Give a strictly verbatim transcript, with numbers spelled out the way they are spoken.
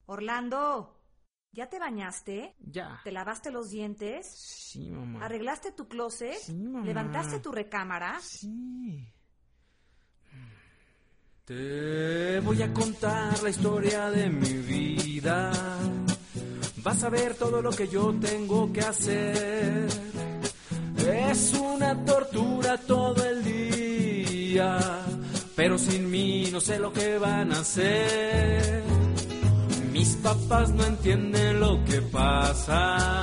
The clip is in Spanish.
Orlando, ¿ya te bañaste? Ya. ¿Te lavaste los dientes? Sí, mamá. ¿Arreglaste tu closet? Sí, mamá. ¿Levantaste tu recámara? Sí. Te voy a contar la historia de mi vida. Vas a ver todo lo que yo tengo que hacer. Es una tortura todo el día, pero sin mí no sé lo que van a hacer. Mis papás no entienden lo que pasa.